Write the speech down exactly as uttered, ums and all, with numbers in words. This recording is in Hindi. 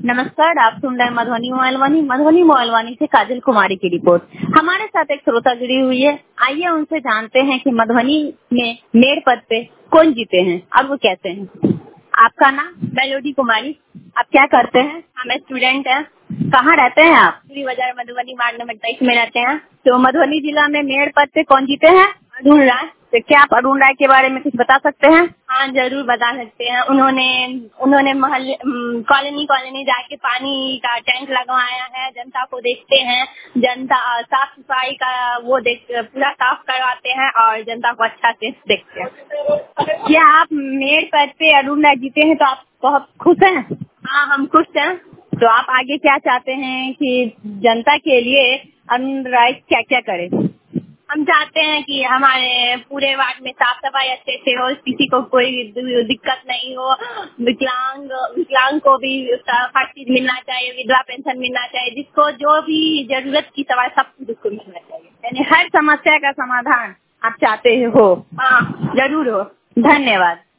नमस्कार, आप सुन रहे हैं मधुबनी मोबाइल वाणी। मधुबनी मोबाइल वाणी से काजल कुमारी की रिपोर्ट। हमारे साथ एक श्रोता जुड़ी हुई है, आइए उनसे जानते हैं कि मधुबनी में मेयर पद पे कौन जीते हैं और वो कैसे हैं। आपका नाम? मेलोडी कुमारी। आप क्या करते हैं? हम स्टूडेंट हैं। कहाँ रहते हैं आप? पूरी बाजार मधुबनी वार्ड नंबर तेईस में रहते हैं। तो मधुबनी जिला में मेयर पद पे कौन जीते हैं? अरुण राय। तो क्या आप अरुण राय के बारे में कुछ बता सकते हैं? हाँ, जरूर बता सकते हैं। उन्होंने उन्होंने मोहल्ले कॉलोनी कॉलोनी जाके पानी का टैंक लगवाया है, जनता को देखते हैं, जनता साफ सफाई का वो देख पूरा साफ करवाते हैं और जनता को अच्छा से देखते हैं। क्या आप मेयर पद पे अरुण राय जीते हैं तो आप बहुत खुश हैं? हाँ, हम खुश हैं। तो आप आगे क्या चाहते हैं कि जनता के लिए अरुण राय क्या क्या करे? हम चाहते हैं कि हमारे पूरे वार्ड में साफ सफाई अच्छे से हो, किसी को कोई दिक्कत नहीं हो, विकलांग विकलांग को भी हर चीज मिलना चाहिए, विधवा पेंशन मिलना चाहिए, जिसको जो भी जरूरत की सवाल सब कुछ उसको मिलना चाहिए। यानी हर समस्या का समाधान आप चाहते हो? हाँ, जरूर हो। धन्यवाद।